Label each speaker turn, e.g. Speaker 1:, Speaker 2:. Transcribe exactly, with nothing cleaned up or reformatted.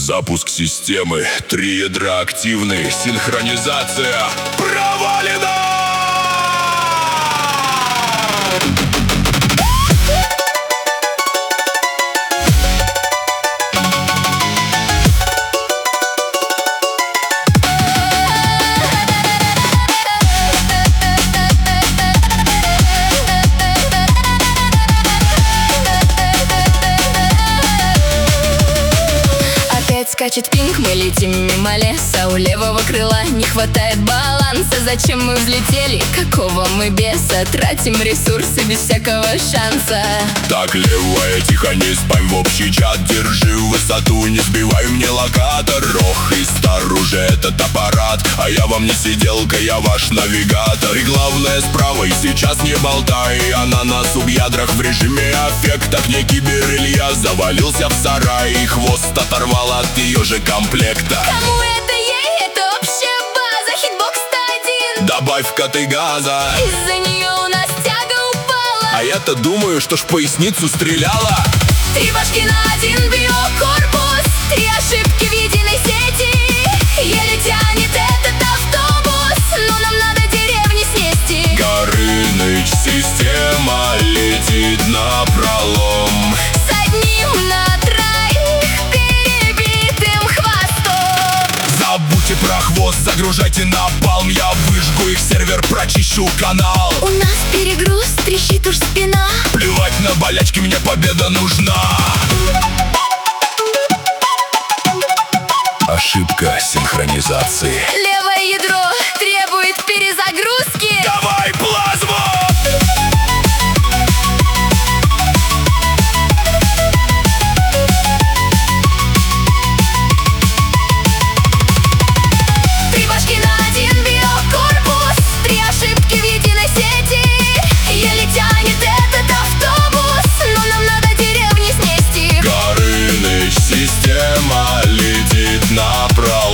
Speaker 1: Запуск системы, три ядра активны, синхронизация провалена!
Speaker 2: Скачет пинг, мы летим мимо леса. У левого крыла не хватает баланса. Зачем мы взлетели? Какого мы беса? Тратим ресурсы без всякого шанса.
Speaker 1: Так, левая, тихо, не спам в общий чат. Держи высоту, не сбивай мне локатор. Ох, и стар уже этот аппарат, а я вам не сиделка, я ваш навигатор. И главное справа, и сейчас не болтай. Она на субъядрах в режиме аффекта. К кибер Илья завалился в сарай, и хвост оторвал от ее же комплекта.
Speaker 2: Кому это ей? Это общая база. Хитбокс-то один.
Speaker 1: Добавь-ка ты газа.
Speaker 2: Из-за нее у нас тяга упала.
Speaker 1: А я-то думаю, что ж в поясницу стреляла.
Speaker 2: Три башки на один биокорпус. Три ошибки в единой сети. Еле тянет этот автобус, но нам надо деревни снести.
Speaker 1: Горыныч, система летит напролом.
Speaker 2: С одним на троих перебитым хвостом.
Speaker 1: Забудьте про хвост, загружайте напалм. Я выжгу их сервер, прочищу канал.
Speaker 2: У нас перегруз, трещит уж спина.
Speaker 1: Плевать на болячки, мне победа нужна. Ошибка синхронизации.
Speaker 2: Левое ядро требует перезагрузки.
Speaker 1: Давай плазму!
Speaker 2: Три башки на один биокорпус. Три ошибки в единой сети. Еле тянет этот автобус, но нам надо деревни снести.
Speaker 1: Горыныч, система летит напролом.